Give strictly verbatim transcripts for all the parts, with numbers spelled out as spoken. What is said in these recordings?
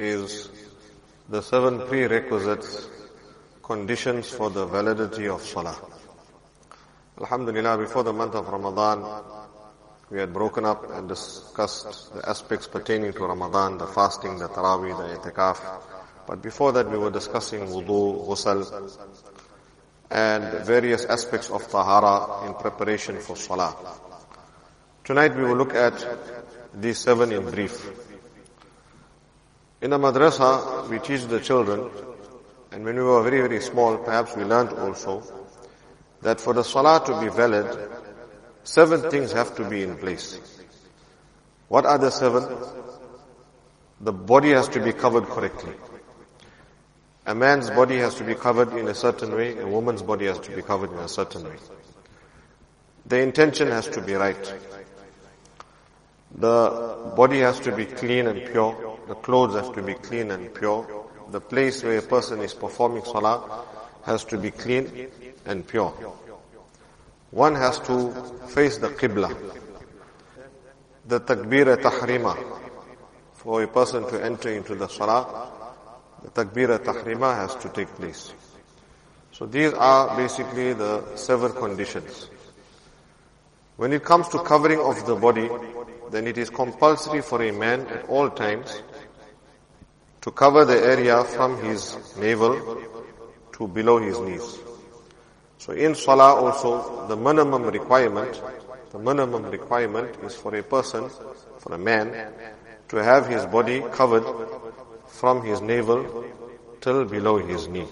is the seven prerequisites, conditions for the validity of Salah. Alhamdulillah, before the month of Ramadan, we had broken up and discussed the aspects pertaining to Ramadan, the fasting, the Taraweeh, the I'tikaf. But before that we were discussing wudu, ghusl, and various aspects of tahara in preparation for Salah. Tonight we will look at these seven in brief. In a madrasa, we teach the children, and when we were very, very small, perhaps we learned also, that for the Salah to be valid, seven things have to be in place. What are the seven? The body has to be covered correctly. A man's body has to be covered in a certain way, a woman's body has to be covered in a certain way. The intention has to be right. The body has to be clean and pure. The clothes have to be clean and pure. The place where a person is performing salah has to be clean and pure. One has to face the qibla. The takbir-e-tahrima, for a person to enter into the salah, the takbir-e-tahrima has to take place. So these are basically the seven conditions. When it comes to covering of the body, then it is compulsory for a man at all times to cover the area from his navel to below his knees. So in salah also, the minimum requirement, the minimum requirement is for a person, for a man, to have his body covered from his navel till below his knee.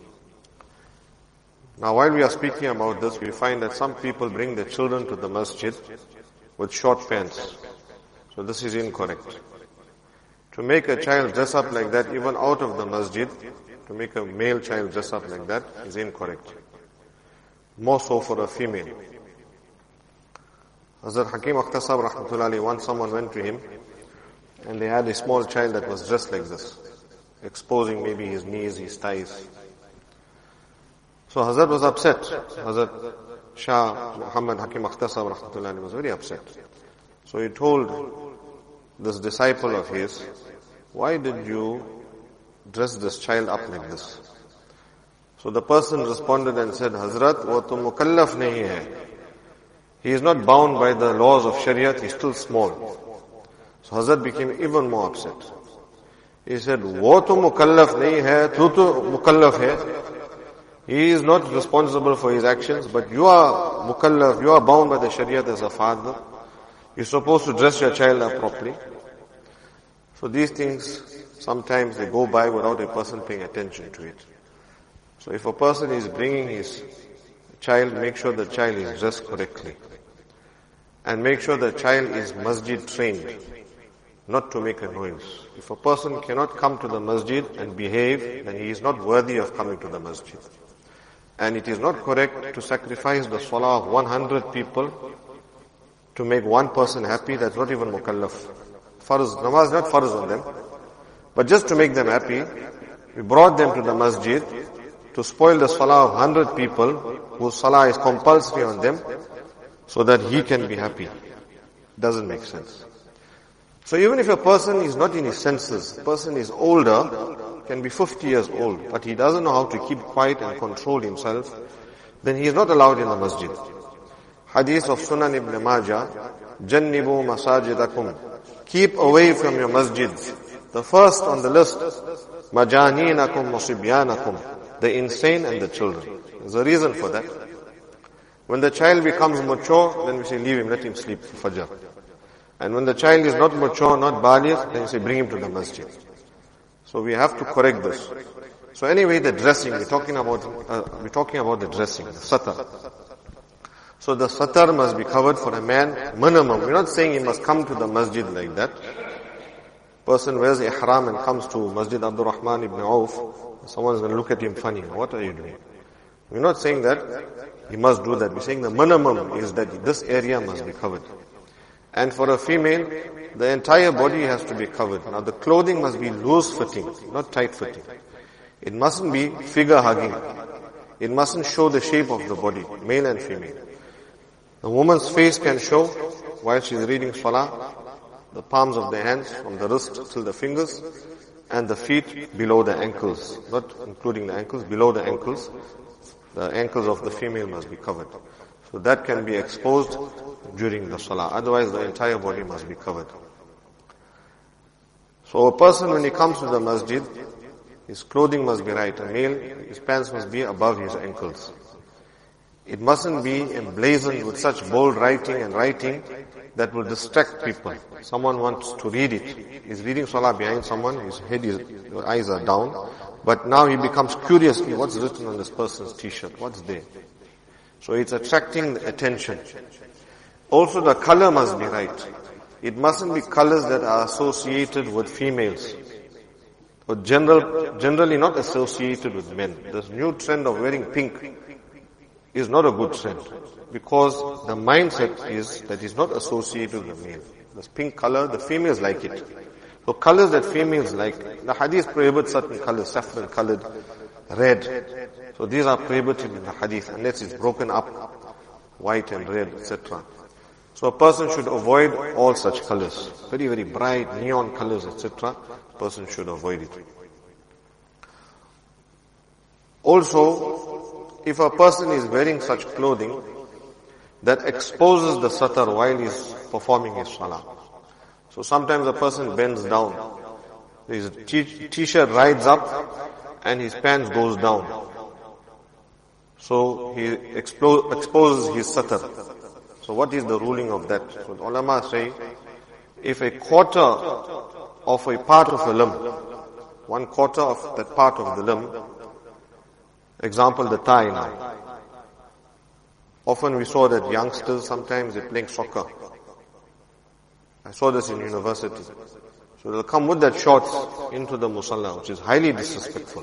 Now while we are speaking about this, we find that some people bring their children to the masjid with short pants. So this is incorrect. To make a child dress up like that, even out of the masjid, to make a male child dress up like that is incorrect. More so for a female. Hazrat Hakim Akhtar Sahib Rahmatullahi Alayhi, once someone went to him and they had a small child that was dressed like this, exposing maybe his knees, his thighs. So Hazrat was upset. Hazrat Shah Muhammad Hakim Akhtar Sahib Rahmatullahi Alayhi was very upset. So he told this disciple of his, why did you dress this child up like this? So the person responded and said, Hazrat, wo to mukallaf nahi hai. He is not bound by the laws of Shariat, he is still small. So Hazrat became even more upset. He said, wo to mukallaf nahi hai, tu to mukallaf hai. He is not responsible for his actions, but you are mukallaf, you are bound by the Shariat as a father. You're supposed to dress your child up properly. So these things, sometimes they go by without a person paying attention to it. So if a person is bringing his child, make sure the child is dressed correctly. And make sure the child is masjid trained, not to make a noise. If a person cannot come to the masjid and behave, then he is not worthy of coming to the masjid. And it is not correct to sacrifice the salah of one hundred people to make one person happy. That's not even mukallaf. Farz, namaz not farz on them. But just to make them happy, we brought them to the masjid to spoil the salah of one hundred people whose salah is compulsory on them so that he can be happy. Doesn't make sense. So even if a person is not in his senses, a person is older, can be fifty years old, but he doesn't know how to keep quiet and control himself, then he is not allowed in the masjid. Hadith of Sunan ibn Majah, Jannibu masajidakum. Keep away from your masjids. The first on the list, Majaninakum musibyanakum. The insane and the children. There's a reason for that. When the child becomes mature, then we say leave him, let him sleep for Fajr. And when the child is not mature, not baligh, then we say bring him to the masjid. So we have to correct this. So anyway, the dressing, we're talking about, uh, we're talking about the dressing, the satar. So the satar must be covered for a man, minimum. We're not saying he must come to the masjid like that. Person wears ihram and comes to Masjid Abdul Rahman ibn Auf, someone's going to look at him funny. What are you doing? We're not saying that he must do that. We're saying the minimum is that this area must be covered. And for a female, the entire body has to be covered. Now the clothing must be loose fitting, not tight fitting. It mustn't be figure hugging. It mustn't show the shape of the body, male and female. The woman's face can show while she's reading salah, the palms of the hands from the wrist till the fingers, and the feet below the ankles, not including the ankles, below the ankles. The ankles of the female must be covered. So that can be exposed during the salah. Otherwise the entire body must be covered. So a person, when he comes to the masjid, his clothing must be right. A male, his pants must be above his ankles. It mustn't be emblazoned with such bold writing and writing that will distract people. Someone wants to read it. He's reading salah behind someone, his head is, his eyes are down. But now he becomes curious, what's written on this person's t-shirt? What's there? So it's attracting the attention. Also the color must be right. It mustn't be colors that are associated with females. Or general, generally not associated with men. This new trend of wearing pink is not a good trend. Because the mindset is that it's not associated with male. This pink color, the females like it. So colors that females like, the hadith prohibits certain colors, saffron colored, red. So these are prohibited in the hadith unless it's broken up, white and red, et cetera. So a person should avoid all such colors. Very, very bright, neon colors, et cetera. A person should avoid it. Also, if a person is wearing such clothing that exposes the satar while he's performing his salah. So sometimes a person bends down. His t-shirt rides up and his pants goes down. So he expo- exposes his satar. So what is the ruling of that? So the ulama say, if a quarter of a part of a limb, one quarter of that part of the limb, example the thigh now. Often we saw that youngsters, sometimes they're playing soccer. I saw this in university. So they'll come with that shorts into the musalla, which is highly disrespectful.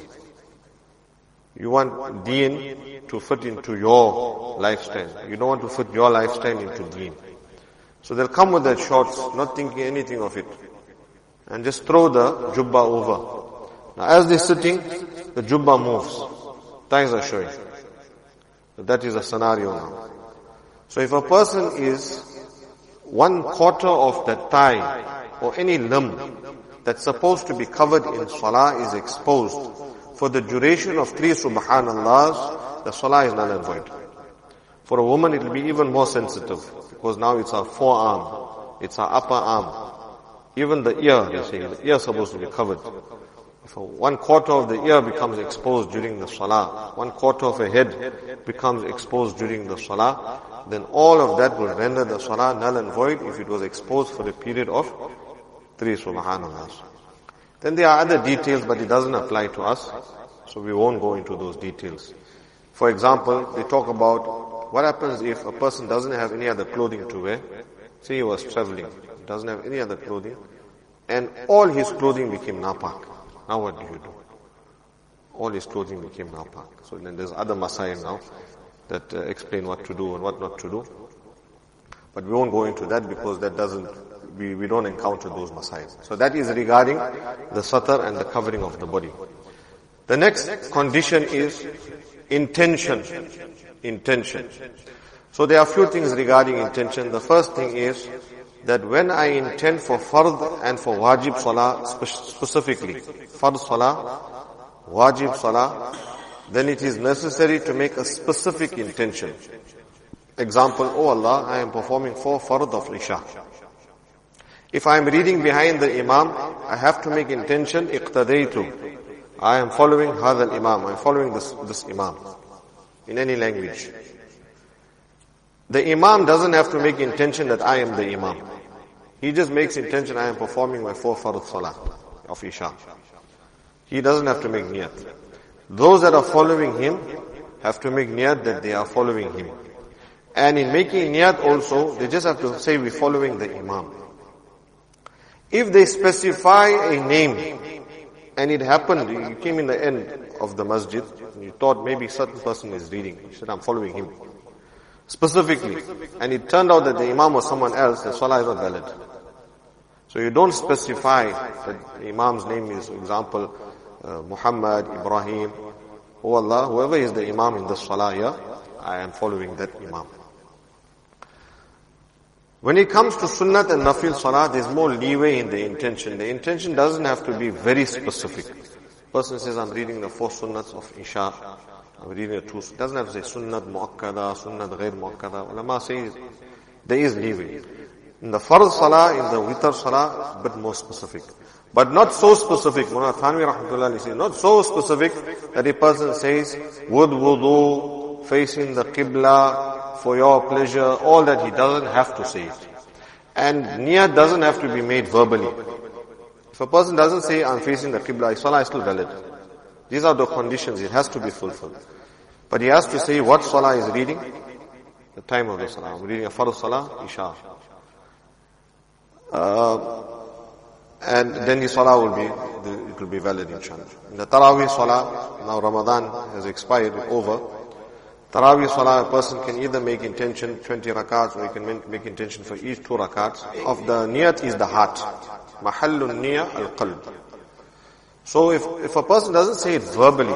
You want deen to fit into your lifestyle. You don't want to fit your lifestyle into deen. So they'll come with that shorts, not thinking anything of it. And just throw the jubba over. Now as they're sitting, the jubba moves. Thighs are showing. So that is a scenario now. So if a person is one quarter of the thigh or any limb that's supposed to be covered in salah is exposed for the duration of three subhanallahs, the salah is null and void. For a woman it will be even more sensitive because now it's her forearm, it's her upper arm. Even the ear, they say, the ear is supposed to be covered. If one quarter of the ear becomes exposed during the salah, one quarter of a head becomes exposed during the salah, then all of that will render the salah null and void if it was exposed for a period of three subhanallah. Then there are other details, but it doesn't apply to us, so we won't go into those details. For example, they talk about what happens if a person doesn't have any other clothing to wear. Say he was traveling, doesn't have any other clothing, and all his clothing became napak. Now what do you do? All his clothing became napak. So then there's other masail now that uh, explain what to do and what not to do. But we won't go into that because that doesn't, we, we don't encounter those masail. So that is regarding the satar and the covering of the body. The next condition is intention. Intention. So there are a few things regarding intention. The first thing is that when I intend for fard and for wajib salah specifically, fard salah, wajib salah, then it is necessary to make a specific intention. Example, oh Allah, I am performing four fard of Isha. If I am reading behind the Imam, I have to make intention, iqtadaytu. I am following hadha al-Imam, I am following this, this Imam. In any language. The Imam doesn't have to make intention that I am the Imam. He just makes intention, I am performing my four fard salah of Isha. He doesn't have to make niyat. Those that are following him have to make niyat that they are following him. And in making niyat also, they just have to say we're following the Imam. If they specify a name, and it happened, you came in the end of the masjid, and you thought maybe certain person is reading, you said I'm following him. Specifically, and it turned out that the Imam was someone else, the salah is not valid. So you don't specify that the Imam's name is, for example, uh, Muhammad, Ibrahim, oh Allah, whoever is the Imam in the salah here, I am following that Imam. When it comes to sunnat and nafil salah, there's more leeway in the intention. The intention doesn't have to be very specific. Person says, I'm reading the four sunnats of Isha. I'm reading the two. It doesn't have to say sunnat muakkada, sunnat ghair muakkada. Ulama says there is leeway. In the farz salah, in the witr salah, but more specific. But not so specific. Mullah Thanvi rahmatullah says, not so specific that a person says, would wudu, facing the qibla, for your pleasure, all that he doesn't have to say it. And niyat doesn't have to be made verbally. If a person doesn't say, I'm facing the qibla, his salah is still valid. These are the conditions, it has to be fulfilled. But he has to say what salah is reading, the time of the salah. I'm reading a farz salah, Isha. Uh, and then his salah will be, it will be valid inshallah. In the Taraweeh salah, now Ramadan has expired, over. Taraweeh salah, a person can either make intention twenty rakats, or he can make intention for each two rakats. Of the niyat is the heart. Mahallun niya al-qalb. So if, if a person doesn't say it verbally,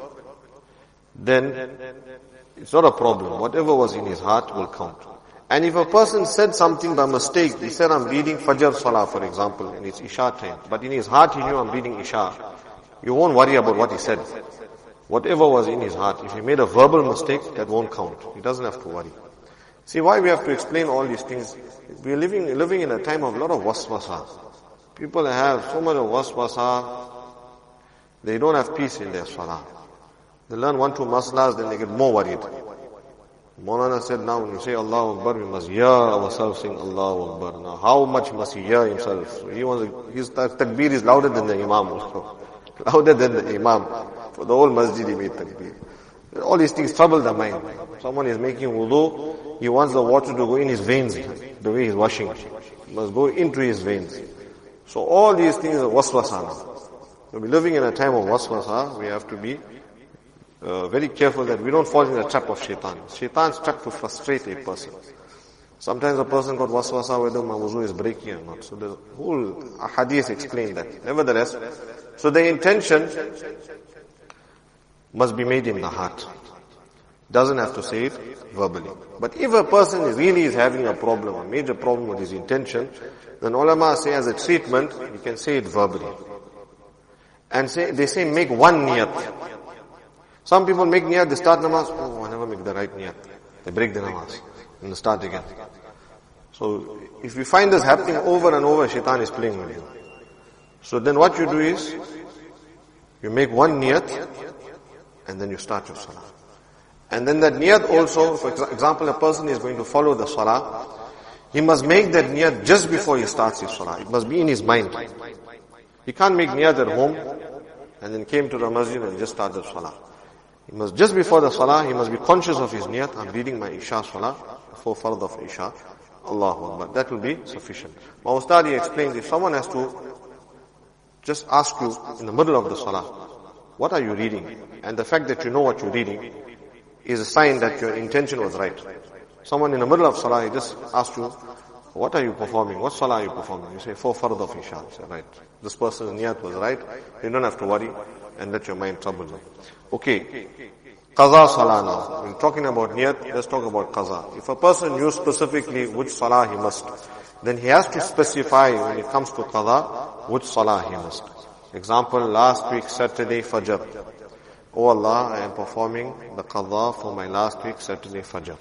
then it's not a problem. Whatever was in his heart will count. And if a person said something by mistake, he said, I'm reading Fajr Salah, for example, and it's Isha time. But in his heart he knew I'm reading Isha. You won't worry about what he said. Whatever was in his heart, if he made a verbal mistake, that won't count. He doesn't have to worry. See why we have to explain all these things? We are living, living in a time of a lot of waswasa. People have so much of waswasa, they don't have peace in their salah. They learn one, two maslas, then they get more worried. Maulana said, now when you say Allahu Akbar, we must hear ourselves saying Allahu Akbar. Now how much must he hear himself? So he wants, his takbir is louder than the Imam also. Louder than the Imam. For the whole masjid he made takbir. All these things trouble the mind. Someone is making wudu, he wants the water to go in his veins, the way he's washing. It must go into his veins. So all these things are waswasa now. So we're living in a time of waswasa, we have to be uh, very careful that we don't fall in the trap of shaitan. Shaitan's trap to frustrate a person. Sometimes a person got waswasa whether my wuzu is breaking or not. So the whole hadith explained that. Nevertheless, so the intention must be made in the heart. Doesn't have to say it verbally. But if a person really is having a problem, a major problem with his intention, then ulama say as a treatment, you can say it verbally. And say, they say make one niyat. Some people make niyat, they start namaz, oh I never make the right niyat. They break the namaz and they start again. So if you find this happening over and over, shaitan is playing with you. So then what you do is, you make one niyat and then you start your salah. And then that niyat also, for example, a person is going to follow the salah, he must make that niyat just before he starts his salah. It must be in his mind. He can't make niyat at home and then came to the masjid and just started salah. He must, just before the salah, he must be conscious of his niyat. I'm reading my Isha salah, four fard of Isha. Allahu Akbar. That will be sufficient. My Ustadi explains, if someone has to just ask you in the middle of the salah, what are you reading? And the fact that you know what you're reading is a sign that your intention was right. Someone in the middle of salah, he just asks you, what are you performing? What salah are you performing? You say, four fard of Isha. You say, right. This person's niyat was right. You don't have to worry and let your mind trouble you. Okay. Qaza salah now. We're talking about niyat, let's talk about qaza. If a person knew specifically which salah he must, then he has to specify when it comes to qaza, which salah he must. Example, last week Saturday Fajr. Oh Allah, I am performing the qaza for my last week Saturday Fajr.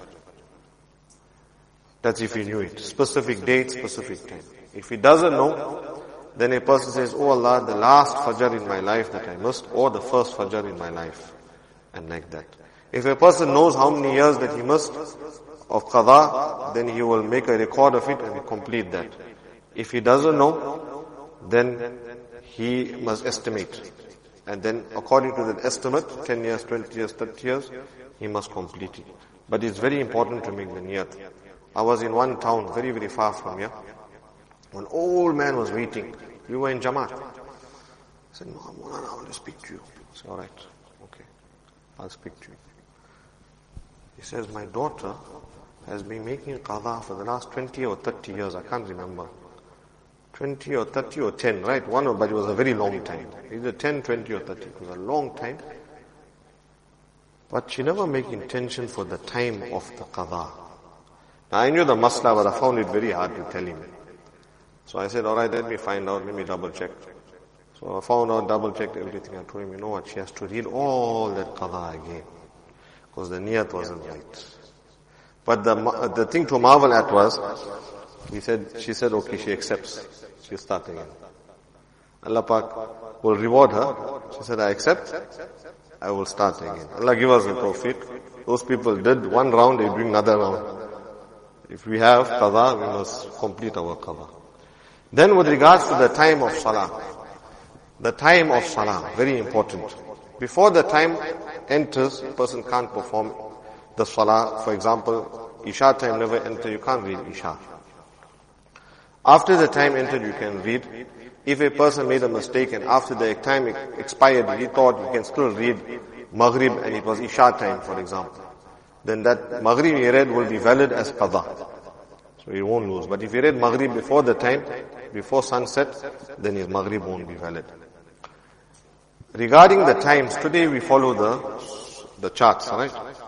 That's if he knew it. Specific date, specific time. If he doesn't know, then a person says, oh Allah, the last Fajr in my life that I missed, or the first Fajr in my life. And like that. If a person knows how many years that he missed of qada, then he will make a record of it and complete that. If he doesn't know, then he must estimate. And then according to that estimate, ten years, twenty years, thirty years, he must complete it. But it's very important to make the niyat. I was in one town, very, very far from here. One old man was waiting. We were in Jamaat. I said, no, Maulana, I want to speak to you. I said, alright, okay, I'll speak to you. He says, my daughter has been making qada for the last twenty or thirty years, I can't remember. twenty or thirty or ten, right? One, but it was a very long time. Either ten, twenty or thirty. It was a long time. But she never made intention for the time of the qada. Now, I knew the masla, but I found it very hard to tell him. So I said, alright, let me find out, let me double check. So I found out, double checked everything. I told him, you know what, she has to read all that qada again. Because the niyat wasn't right. But the the thing to marvel at was, he said, she said, okay, she accepts. She'll start again. Allah Pak will reward her. She said, I accept, I will start again. Allah give us the tawfiq. Those people did one round, they bring another round. If we have qada, we must complete our qada. Then with regards to the time of salah, the time of salah, very important. Before the time enters, a person can't perform the salah. For example, Isha time never enter, you can't read Isha. After the time entered, you can read. If a person made a mistake and after the time expired, he thought you can still read Maghrib and it was Isha time, for example, then that Maghrib he read will be valid as qada. So he won't lose. But if he read Maghrib before the time, before sunset, then his Maghrib won't be valid. Regarding the times, today we follow the, the charts, right?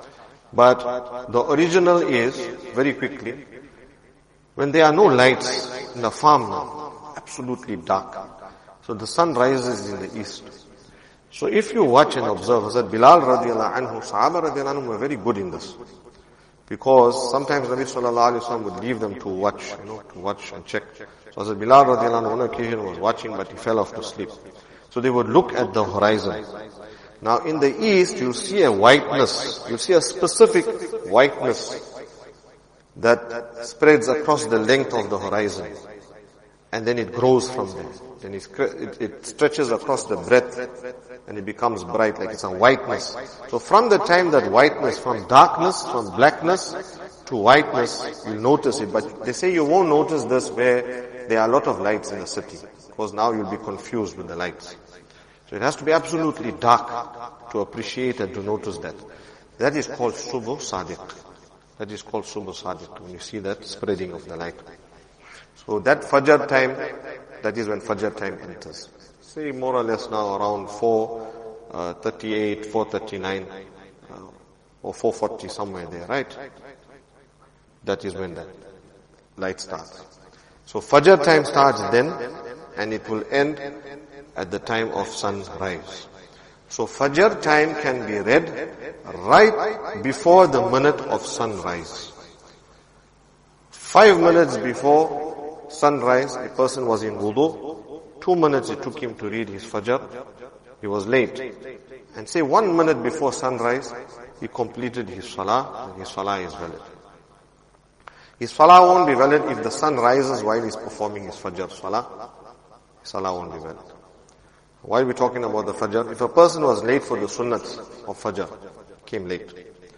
But the original is, very quickly, when there are no lights in the farm now, absolutely dark. So the sun rises in the east. So if you watch and observe, Hazrat Bilal radiallahu anhu, Sahaba radiallahu anhu were very good in this. Because sometimes Nabi sallallahu alayhi wa sallam would leave them to watch, you know, to watch and check. So Hazrat Bilal radiallahu anhu on one occasion was watching but he fell off to sleep. So they would look at the horizon. Now in the east you'll see a whiteness, you'll see a specific whiteness that spreads across the length of the horizon. And then it grows from there. Then it, it, it stretches across the breadth and it becomes bright, like it's a whiteness. So from the time that whiteness, from darkness, from blackness to whiteness, you'll notice it. But they say you won't notice this where there are a lot of lights in the city, because now you'll be confused with the lights. So it has to be absolutely dark to appreciate and to notice that. That is called Subh Sadiq. That is called Subh Sadiq, when you see that spreading of the light. So that Fajr time, that is when Fajr time enters. Say more or less now around four thirty-eight, four thirty-nine, uh, or four forty, somewhere there, right? That is when that light starts. So Fajr time starts then, and it will end at the time of sunrise. So Fajr time can be read right before the minute of sunrise. Five minutes before sunrise, a person was in wudu. Two minutes it took him to read his Fajr. He was late. And say one minute before sunrise, he completed his Salah, and his Salah is valid. His Salah won't be valid if the sun rises while he's performing his Fajr Salah. His Salah won't be valid. Why are we talking about the Fajr? If a person was late for the Sunnats of Fajr, came late,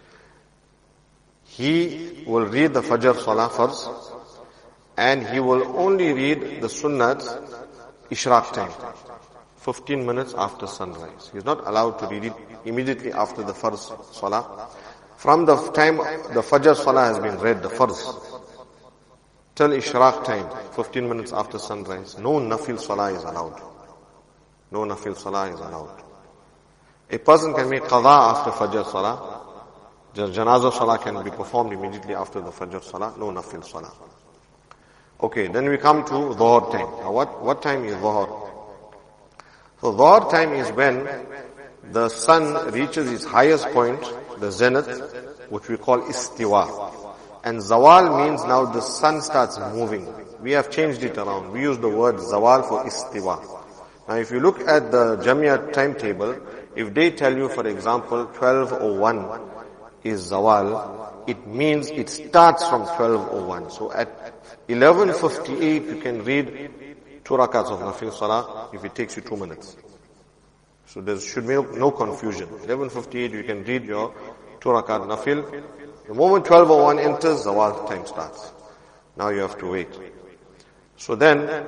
he will read the Fajr Salah first, and he will only read the Sunnats Ishraq time, fifteen minutes after sunrise. He is not allowed to read it immediately after the first Salah. From the time the Fajr Salah has been read, the first, till Ishraq time, fifteen minutes after sunrise, no Nafil Salah is allowed. No Nafil Salah is allowed. A person can make Qadha after Fajr Salah. Janazah Salah can be performed immediately after the Fajr Salah. No Nafil Salah. Okay, then we come to Dhuhr time. Now what, what time is Dhuhr? So Dhuhr time is when the sun reaches its highest point, the zenith, which we call Istiwa. And Zawal means now the sun starts moving. We have changed it around. We use the word Zawal for Istiwa. Now if you look at the Jamia timetable, if they tell you, for example, twelve oh one is Zawal, it means it starts from twelve oh one. So at eleven fifty-eight you can read two rakats of Nafil Salah if it takes you two minutes. So there should be no confusion. eleven fifty-eight you can read your two rakat Nafil. The moment twelve oh one enters, Zawal time starts. Now you have to wait. So then,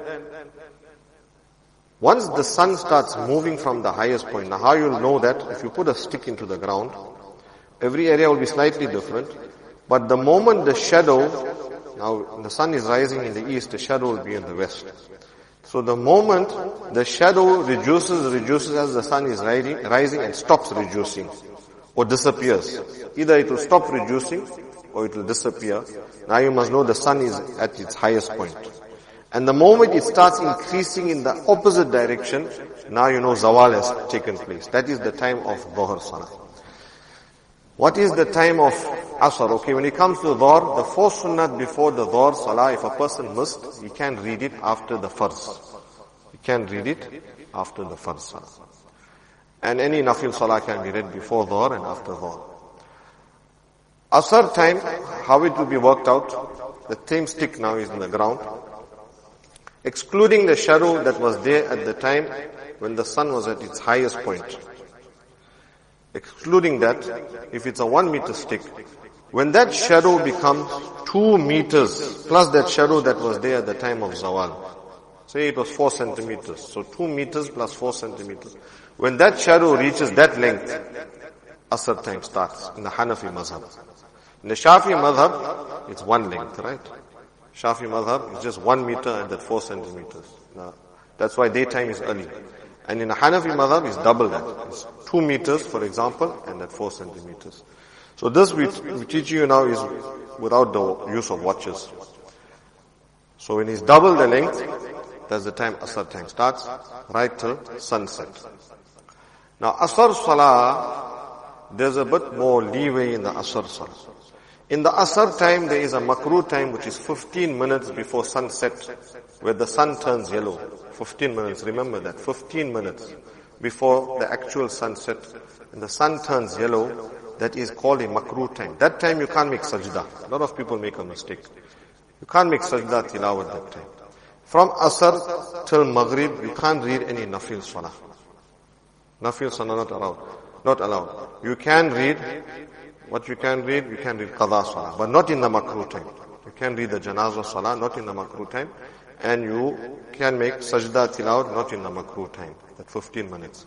once the sun starts moving from the highest point, now how you'll know that? If you put a stick into the ground, every area will be slightly different, but the moment the shadow, now the sun is rising in the east, the shadow will be in the west. So the moment the shadow reduces, reduces as the sun is rising, rising and stops reducing or disappears. Either it will stop reducing or it will disappear. Now you must know the sun is at its highest point. And the moment it starts increasing in the opposite direction, now you know zawal has taken place. That is the time of dhuhr salah. What is the time of asr? Okay, when it comes to dhuhr, the four sunnat before the dhuhr salah, if a person missed, he can read it after the farz. He can read it after the farz salah. And any nafil salah can be read before dhuhr and after dhuhr. Asr time, how it will be worked out, the same stick now is in the ground. Excluding the shadow that was there at the time when the sun was at its highest point. Excluding that, if it's a one meter stick, when that shadow becomes two meters, plus that shadow that was there at the time of zawal, say it was four centimeters, so two meters plus four centimeters. When that shadow reaches that length, Asr time starts in the Hanafi mazhab. In the Shafi madhab, it's one length, right? Shafi madhab is just one meter and that four centimeters. Now, that's why daytime is early. And in the Hanafi madhab, it's double that. It's two meters, for example, and that four centimeters. So this we, we teach you now is without the use of watches. So when it's double the length, that's the time Asr time starts, right till sunset. Now Asr salah, there's a bit more leeway in the Asr salah. In the Asr time, there is a makruh time which is fifteen minutes before sunset, where the sun turns yellow. fifteen minutes, remember that, fifteen minutes before the actual sunset. And the sun turns yellow, that is called a makruh time. That time you can't make sajda. A lot of people make a mistake. You can't make sajda tilawat that time. From Asr till Maghrib, you can't read any nafil salah. Nafil salah not allowed. Not allowed. You can read, what you can read, you can read qadha salah, but not in the makruh time. You can read the janazah salah, not in the makruh time. And you can make sajda tilawat, not in the makruh time. That fifteen minutes.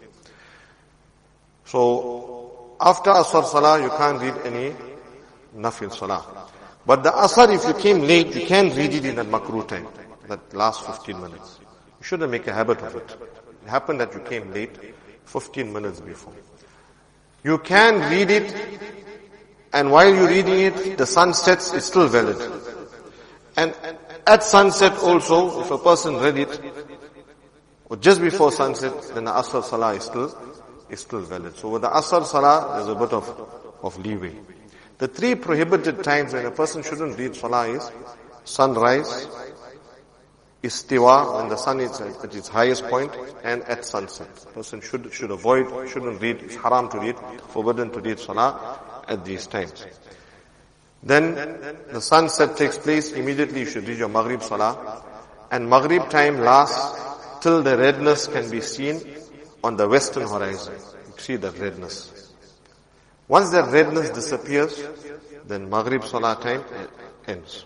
So, after Asr salah, you can't read any nafil salah. But the Asr, if you came late, you can read it in that makruh time. That last fifteen minutes. You shouldn't make a habit of it. It happened that you came late fifteen minutes before. You can read it, and while you're reading it, the sun sets, it's still valid. And at sunset also, if a person read it, or just before sunset, then the Asr Salah is still, is still valid. So with the Asr Salah, there's a bit of, of leeway. The three prohibited times when a person shouldn't read Salah is sunrise, istiwa, when the sun is at its highest point, and at sunset. A person should, should avoid, shouldn't read, it's haram to read, forbidden to read Salah at these times. Then the sunset takes place, immediately you should read your Maghrib Salah. And Maghrib time lasts till the redness can be seen on the western horizon. You see that redness. Once that redness disappears, then Maghrib Salah time ends.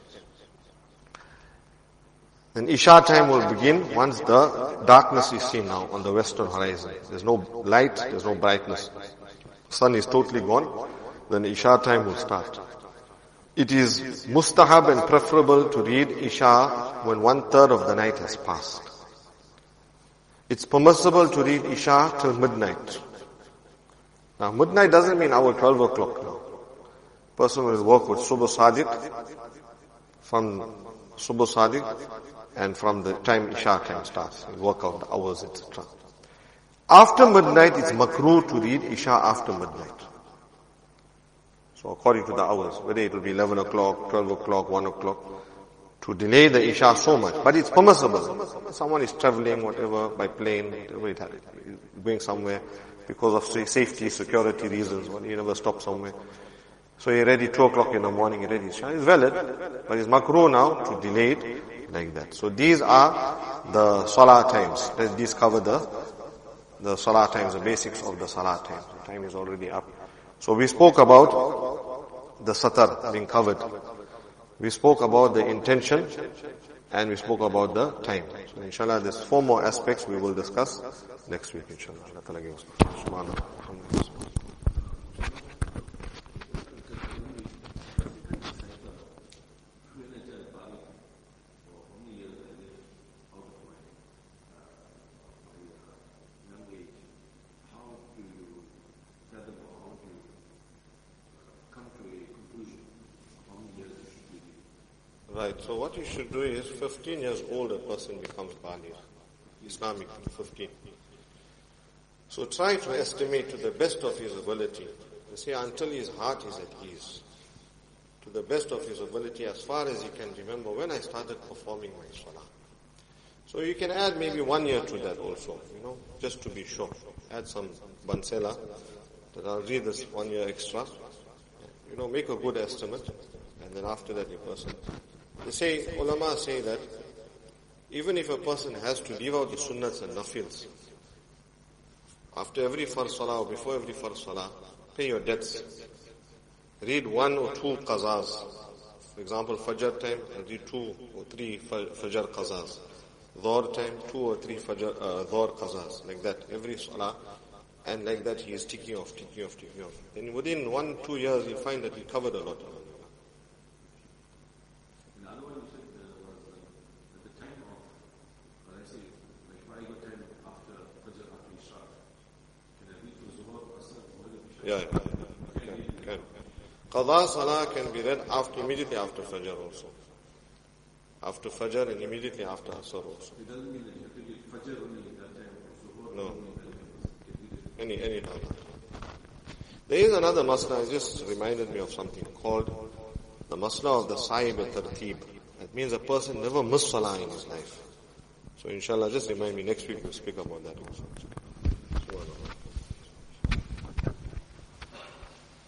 Then Isha time will begin once the darkness is seen now on the western horizon. There's no light, there's no brightness. Sun is totally gone. Then Isha time will start. It is mustahab and preferable to read Isha when one third of the night has passed. It's permissible to read Isha till midnight. Now midnight doesn't mean our twelve o'clock now. Person will work with Subh Sadiq, from Subh Sadiq, and from the time Isha time starts. He'll work out the hours, et cetera. After midnight, it's makruh to read Isha after midnight. So according to the hours, whether it will be eleven o'clock, twelve o'clock, one o'clock, to delay the Isha so much. But it's permissible. Someone is traveling, whatever, by plane, whatever it has, going somewhere, because of safety, security reasons, he never stops somewhere. So he ready two o'clock in the morning, he ready Isha. It's valid, but it's makruh now to delay it like that. So these are the Salah times. These cover the, the Salah times, the basics of the Salah times. The time is already up. So we spoke about the satar being covered. We spoke about the intention, and we spoke about the time. So inshallah, there's four more aspects we will discuss next week, inshallah. Right, so what you should do is, fifteen years old a person becomes baligh, Islamic, fifteen. So try to estimate to the best of his ability. You see, until his heart is at ease. To the best of his ability, as far as he can remember, when I started performing my salah. So you can add maybe one year to that also, you know, just to be sure. Add some bansela, that I'll read this one year extra. You know, make a good estimate, and then after that your person. They say, ulama say that, even if a person has to leave out the sunnats and nafils, after every farz salah or before every farz salah, pay your debts. Read one or two qazas. For example, Fajr time, read two or three Fajr qazas. Dhuhr time, two or three Fajr, uh, Dhuhr qazas. Like that, every salah. And like that he is ticking off, ticking off, ticking off. Then within one, two years, you find that he covered a lot. The other one you said uh, was uh, at the time of, let's say, like Friday time after Fajr, after Isha. Can I read to Zuhur, Asr, Maghrib, Isha? Yeah, can, can. Qadha salah can be read after, immediately after Fajr also. After Fajr and immediately after Asr also. It doesn't mean that you have to read Fajr only at that time, or Zuhur No. only. Any, any time. There is another masla, it just reminded me of something called the masla of the sa'ib al-tartib. That means a person never missed salah in his life. So inshallah, just remind me, next week we'll speak about that also.